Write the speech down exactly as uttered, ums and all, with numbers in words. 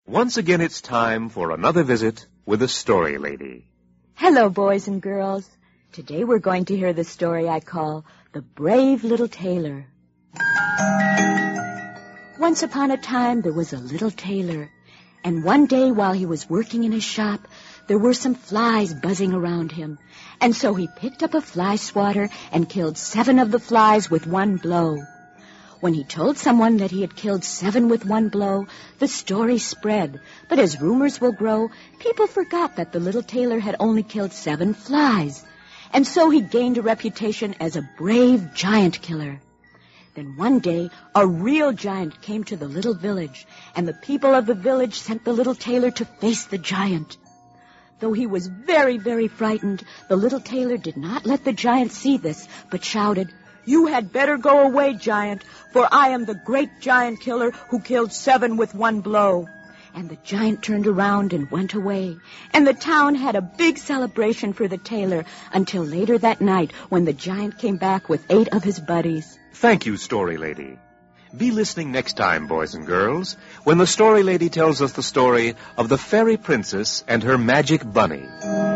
Once again, it's time for another visit with the Story Lady. Hello, boys and girls. Today we're going to hear the story I call The Brave Little Tailor. Once upon a time, there was a little tailor, and one day while he was working in his shop, there were some flies buzzing around him, and so he picked up a fly swatter and killed seven of the flies with one blow. When he told someone that he had killed seven with one blow, the story spread. But as rumors will grow, people forgot that the little tailor had only killed seven flies. And so he gained a reputation as a brave giant killer. Then one day, a real giant came to the little village, and the people of the village sent the little tailor to face the giant. Though he was very, very frightened, the little tailor did not let the giant see this, but shouted, "You had better go away, giant, for I am the great giant killer who killed seven with one blow." And the giant turned around and went away. And the town had a big celebration for the tailor until later that night when the giant came back with eight of his buddies. Thank you, Story Lady. Be listening next time, boys and girls, when the Story Lady tells us the story of the fairy princess and her magic bunny.